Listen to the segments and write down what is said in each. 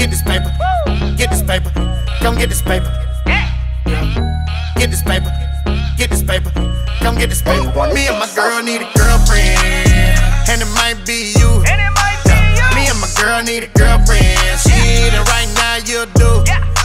get this paper. Get this paper. Come get this paper. Get this paper. Get this paper. Come get this paper. Me and my girl need a girlfriend, and it might be you. Me and my girl need a girlfriend. She need it right now, you do.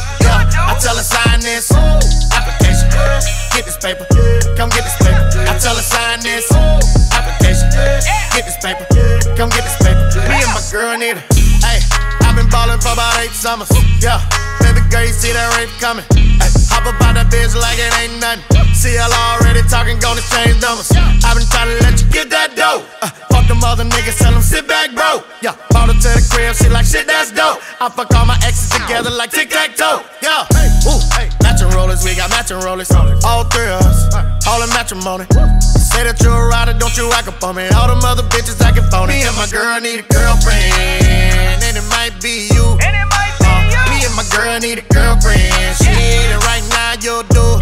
I tell her sign this application. Get this paper. Come get this paper. I tell her sign this application. Get this paper. Come get this paper. Me and my girl need it. Hey, I've been ballin' for about 8 summers. Yeah, baby girl, you see that rape coming. Ay, hop up out that bitch like it ain't nothing. CL already talking, gonna change numbers. I've been trying to let you get that dough. Fuck them other niggas, tell them sit back, bro. Yeah, bought her to the crib, she like shit, that's dope. I fuck all my exes together like tic-tac-toe. Yeah, ooh, matching rollers, we got matching rollers. All 3 of us, all in matrimony. Say that you're a rider, don't you act up on me. All them other bitches acting phony. Me and my girl need a girlfriend, and it might be you. Me and my girl need a girlfriend. She need it right now, you'll do.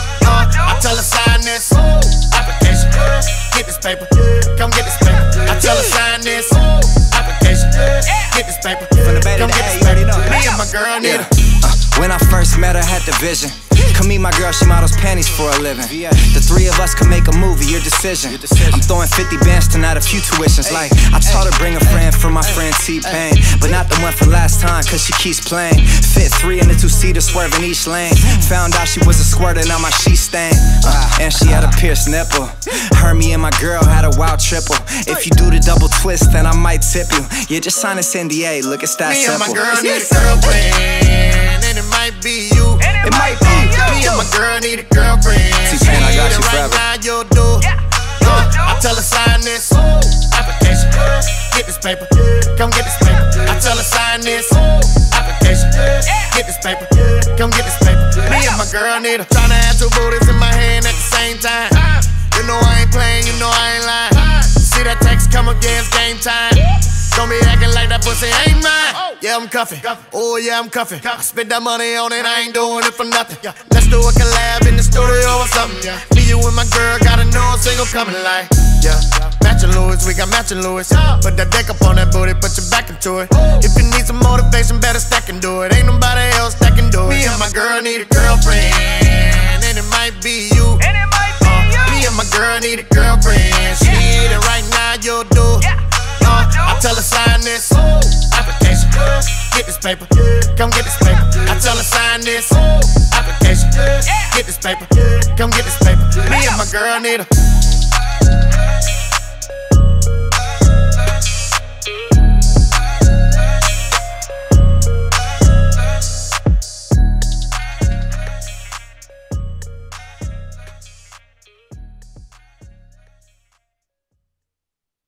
I tell her sign this application. Get this paper. Come get this paper. I tell her sign this application. Get this paper. Come get this paper. Me and my girl need it. When I first met her, had the vision. Come meet my girl, she models panties for a living. The 3 of us can make a movie, your decision. I'm throwing 50 bands tonight, a few tuitions. Like, I taught her bring a friend for my friend T-Pain, but not the one from last time, cause she keeps playing. Fit 3 in the 2-seater, swerving each lane. Found out she was a squirter, now my sheet stain. And she had a pierced nipple. Her, me, and my girl had a wild triple. If you do the double twist, then I might tip you. Yeah, just sign this NDA, look, it's that simple. Me and my girl need a girlfriend, and it might be you. It might be. Me and my girl need a girlfriend. T-Pain, I got you right forever. now, you'll do. I tell her sign this application. Get this paper. Come get this paper. I tell her sign this application. Get this paper. Come get this paper. Me and my girl need her. Tryna have 2 booties in my hand at the same time. You know I ain't playing, you know I ain't lying. See that text come up, yeah, it's game time. Don't be acting like that pussy ain't mine. Yeah, I'm cuffin'. Oh, yeah, I'm cuffin'. I spent that money on it, I ain't doing it for nothing. Let's do a collab in the studio or something. Me, you, and my girl gotta know a single coming like. Yeah, matching Louis, we got matching Louis. Put that deck up on that booty, put your back into it. If you need some motivation, better stack and do it. Ain't nobody else that can do it. Me and my girl need a girlfriend, and it might be you. Me and my girl need a girlfriend. She need it right now, you'll do. I tell her sign this application. Get this paper. Come get this paper. I tell her sign this application. Get this paper. Come get this paper. Me and my girl need her.